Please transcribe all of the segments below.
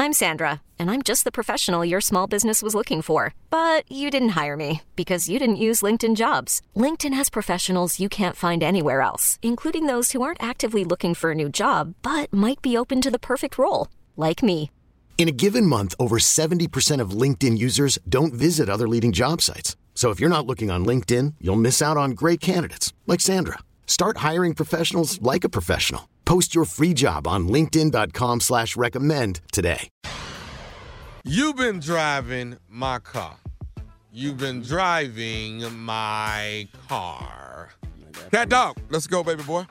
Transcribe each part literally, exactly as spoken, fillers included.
I'm Sandra, and I'm just the professional your small business was looking for. But you didn't hire me because you didn't use LinkedIn Jobs. LinkedIn has professionals you can't find anywhere else, including those who aren't actively looking for a new job, but might be open to the perfect role, like me. In a given month, over seventy percent of LinkedIn users don't visit other leading job sites. So if you're not looking on LinkedIn, you'll miss out on great candidates like Sandra. Start hiring professionals like a professional. Post your free job on linkedin.com slash recommend today. You've been driving my car. You've been driving my car. Cat dog, let's go, baby boy.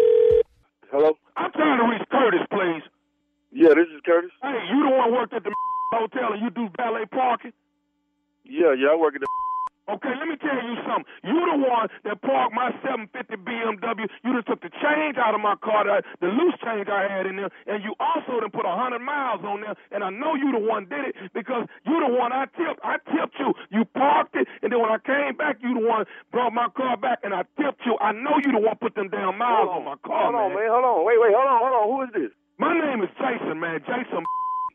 Hello? I'm trying to reach Curtis, please. Yeah, this is Curtis. Hey, you the one worked at the hotel and you do valet parking? Yeah, yeah, I work at the Okay, let me tell you something. You the one that parked my seven fifty B M W. You just took the change out of my car, the, the loose change I had in there, and you also done put one hundred miles on there, and I know you the one did it because you the one I tipped. I tipped you. You parked it, and then when I came back, you the one brought my car back, and I tipped you. I know you the one put them damn miles on. on my car, hold man. Hold on, man. Hold on. Wait, wait, hold on, hold on. Who is this? My name is Jason, man. Jason.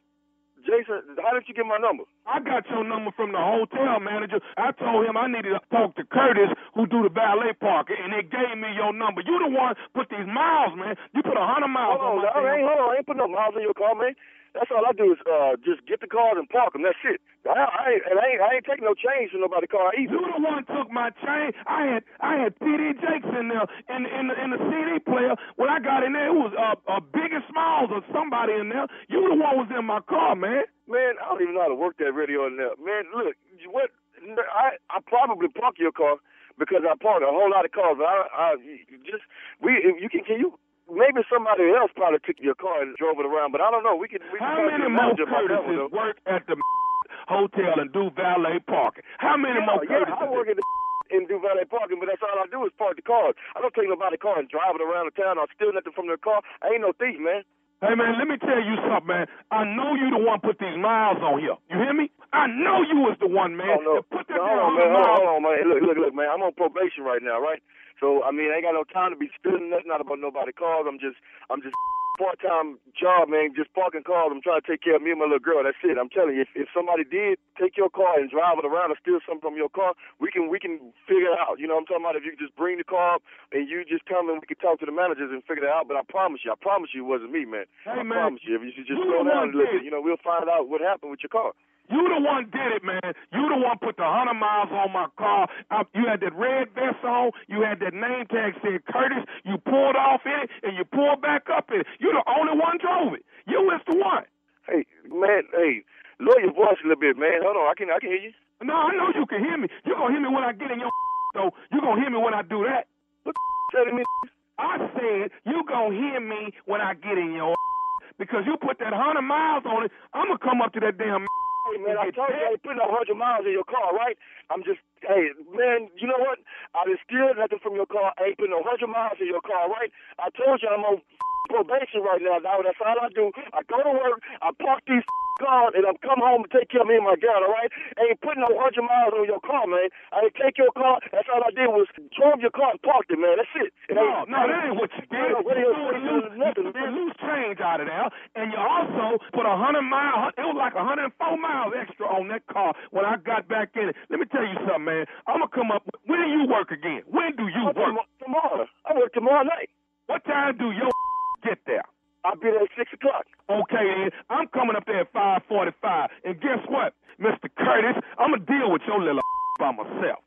Jason, how did you get my number? I got your number from the hotel manager. I told him I needed to talk to Curtis, who do the valet parking, and they gave me your number. You the one put these miles, man. You put a hundred miles hold on, on my I ain't, hold on, I ain't put no miles on your car, man. That's all I do is uh, just get the cars and park them. That's it. I, I, ain't, and I, ain't, I ain't taking no change from nobody's car either. You the one took my chain. I had I had P D Jakes in there in in the, in the C D player. When I got in there, it was uh, a Biggie Smalls or somebody in there. You the one was in my car, man. Man, I don't even know how to work that radio in there. Man, look, what? I I probably park your car because I parked a whole lot of cars. I, I just we you can can you. Maybe somebody else probably took your car and drove it around, but I don't know. We can. We How can many more Curtises work at the hotel and do valet parking? How many yeah, more yeah, Curtises? I work at the and do valet parking, but that's all I do is park the cars. I don't take nobody's car and drive it around the town or steal nothing from their car. I ain't no thief, man. Hey, man, let me tell you something, man. I know you the one put these miles on here. You hear me? I know you was the one, man. Oh, no. Put that no, hold on, man. miles. Hold on, hold on, man. Look, look, look, man. I'm on probation right now, right? So, I mean, I ain't got no time to be stealing nothing out about nobody's cars. I'm just, I'm just part-time job, man, just parking cars. I'm trying to take care of me and my little girl. That's it. I'm telling you, if, if somebody did take your car and drive it around or steal something from your car, we can we can figure it out. You know what I'm talking about? If you just bring the car up and you just come and we can talk to the managers and figure it out. But I promise you, I promise you it wasn't me, man. Hey, I man, promise you. If you just you slow down a little did. bit, you know, we'll find out what happened with your car. You the one did it, man. You the one put the hundred miles on my car. I, you had that red vest on. You had that name tag said Curtis. You pulled off in it, and you pulled back up in it. You the only one drove it. You was the one. Hey, man, hey, lower your voice a little bit, man. Hold on, I can I can hear you. No, I know you can hear me. You gonna hear me when I get in your though. You gonna hear me when I do that. What the telling me? I said you gonna hear me when I get in your because you put that hundred miles on it. I'm gonna come up to that damn. Hey, man, I told you I ain't putting a hundred miles in your car, right? I'm just, hey, man, you know what? I done steal nothing from your car. I ain't putting a hundred miles in your car, right? I told you I'm on probation right now, dog. That's all I do. I go to work, I park these cars, and I come home and take care of me and my girl, all right? I ain't putting no hundred miles on your car, man. I ain't take your car. That's all I did was drove your car and parked it, man. That's it. it no, no, that ain't what you did. You threw the loose, nothing, you threw the loose change out of there, and you also put a hundred miles. It was like a hundred and four miles extra on that car when I got back in it. Let me tell you something, man. I'm gonna come up. When do you work again? When do you work? Tomorrow. I work tomorrow night. What time do your get there? I'll be there at six o'clock. Okay, then. I'm coming up there at five forty-five. And guess what, Mister Curtis? I'm going to deal with your little by myself.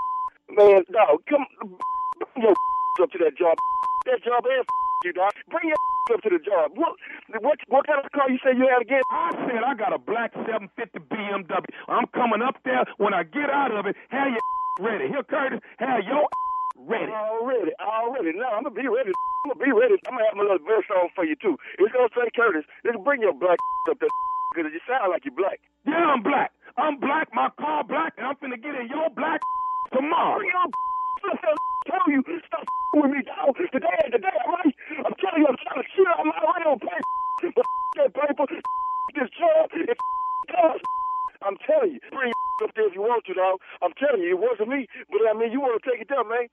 Man, dog, come bring your up to that job. That job and you, dog. Bring your up to the job. What, what, what kind of car you say you had again? I said I got a black seven fifty B M W. I'm coming up there. When I get out of it, have your ready. Here, Curtis, have your ready. Already, already. No, I'm going to be ready. I'm going to be ready. I'm going to have my little verse on for you, too. It's going to say, Curtis, just bring your black up there because you sound like you're black. Yeah, I'm black. I'm black. My car black, and I'm finna get in your black tomorrow. Bring your I tell you, stop with me, dog. Today ain't the day, all right? I'm telling you, I'm trying to shit out my way on paper. But that paper, this job, it's does. I'm telling you, bring your up there if you want to, dog. I'm telling you, it wasn't me. But, I mean, you want to take it down, man.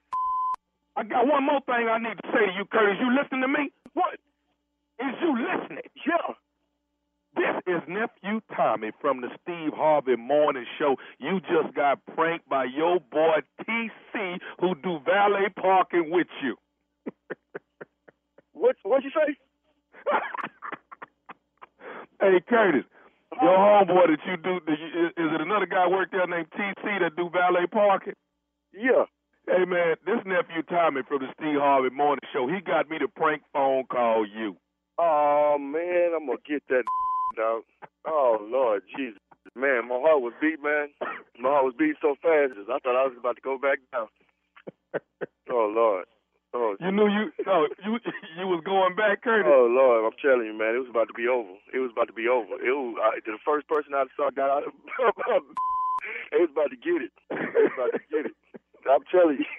I got one more thing I need to say to you, Curtis. You listening to me? What? Is you listening? Yeah. This is Nephew Tommy from the Steve Harvey Morning Show. You just got pranked by your boy T C, who do valet parking with you. What what'd you say? Hey, Curtis, your homeboy that you do, is it another guy work there named T C that do valet parking? Yeah. Hey, man, this Nephew Tommy from the Steve Harvey Morning Show, he got me to prank phone call you. Oh, man, I'm going to get that dog. Oh, Lord Jesus. Man, my heart was beat, man. My heart was beating so fast. I thought I was about to go back down. Oh, Lord. Oh, you knew you no, you you was going back, Curtis. Oh, Lord, I'm telling you, man, it was about to be over. It was about to be over. It was I, the first person I saw got out of it was about to get it. It was about to get it. I'm telling you.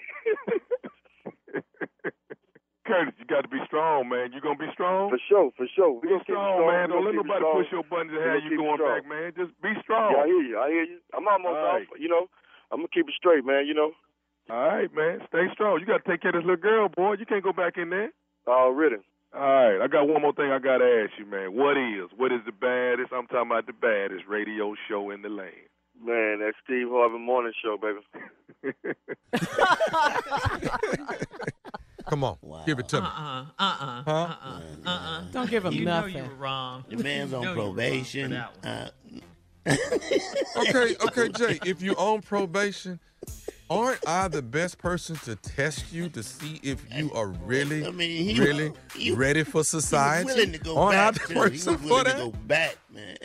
Curtis, you got to be strong, man. You gonna be strong? For sure, for sure. Be strong, strong, man. Don't let nobody push your buttons and have you going back, man. Just be strong. Yeah, I hear you. I hear you. I'm almost right. off. You know, I'm gonna keep it straight, man. You know. All right, man. Stay strong. You got to take care of this little girl, boy. You can't go back in there. Already. All right. I got one more thing I got to ask you, man. What is? What is the baddest? I'm talking about the baddest radio show in the land. Man, that Steve Harvey Morning Show, baby. Come on. Wow. Give it to me. Uh-uh. Uh-uh. Huh? Uh-uh. Uh-uh. Don't give him you nothing. You know you were wrong. The man's on probation. Uh, okay, okay, Jay. If you're on probation, aren't I the best person to test you to see if you are really, I mean, he, really he, ready for society? He was willing to go aren't back. I the Too. person he was willing for to that? go back, man.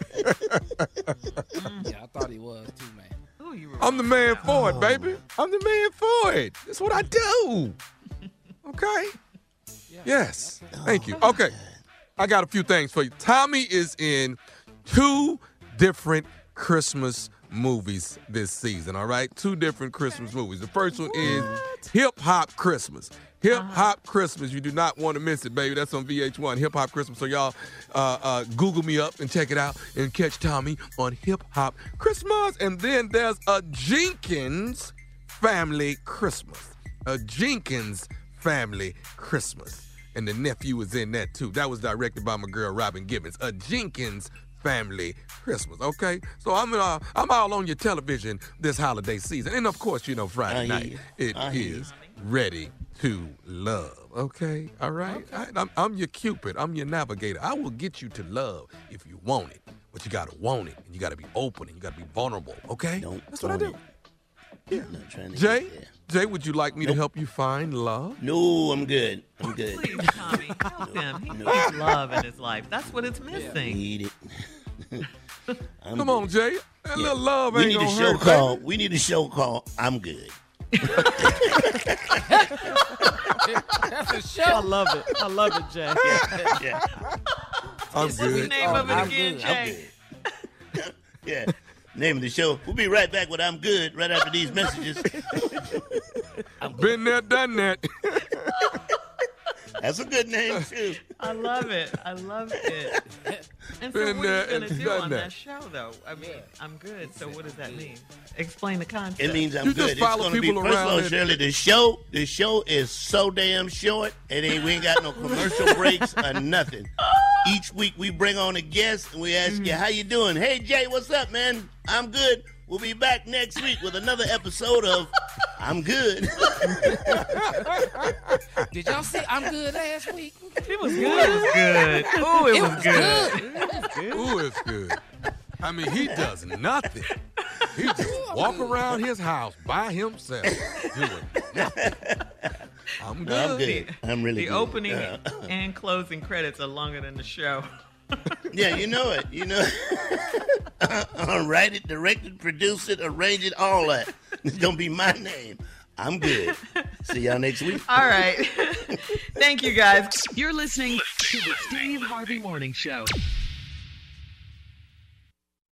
Yeah, I thought he was too, man. Ooh, you were I'm the man for it, baby. I'm the man for it. That's what I do. Okay? Yeah. Yes. Thank you. Okay. I got a few things for you. Tommy is in two different Christmas movies this season, all right? Two different Christmas movies. The first one is Hip Hop Christmas. Hip Hop Christmas. You do not want to miss it, baby. That's on V H one, Hip Hop Christmas. So y'all uh, uh, Google me up and check it out and catch Tommy on Hip Hop Christmas. And then there's a Jenkins Family Christmas. A Jenkins Family Christmas. And the nephew is in that, too. That was directed by my girl, Robin Gibbons. A Jenkins Family Christmas, okay? So I'm uh, I'm all on your television this holiday season. And, of course, you know, Friday I night, it I is Ready to Love, okay? All right? Okay. I, I'm, I'm your Cupid. I'm your navigator. I will get you to love if you want it. But you got to want it, and you got to be open, and you got to be vulnerable, okay? Don't That's what I do. It. Yeah. I'm not trying to Jay, Jay, would you like me nope. to help you find love? No, I'm good. I'm good. Please, Tommy, help him. He no. needs love in his life. That's what it's missing. Need it. Come good. on, Jay. That yeah. little love we ain't need gonna a show hurt, called. baby. We need a show called I'm Good. That's a show. I love it. I love it, Jay. Yeah, yeah. I'm What's good. the name oh, of it I'm again, good. Jay? I'm good. Yeah. Name of the show. We'll be right back with I'm Good right after these messages. Been there, done that. That's a good name, too. I love it. I love it. And so Been what are you there going to and do done on that. that show, though? I mean, I'm good. So what does that mean? Explain the concept. It means I'm You good. just follow it's gonna people be, first around of all, and- Shirley, the show, the show is so damn short, and ain't, we ain't got no commercial breaks or nothing. Each week we bring on a guest, and we ask mm-hmm. you, how you doing? Hey, Jay, what's up, man? I'm good. We'll be back next week with another episode of I'm Good. Did y'all see I'm Good last week? It was good. It was good. Ooh, it, It was, was good. good. It was good. Ooh, it's good. I mean, he does nothing. He just walk around his house by himself doing nothing. I'm good. I'm good. I'm really The good. opening Uh, and closing credits are longer than the show. yeah, you know it. You know I'll write it, direct it, produce it, arrange it, all that. It's going to be my name. I'm good. See y'all next week. All right. Thank you, guys. You're listening to the Steve Harvey Morning Show.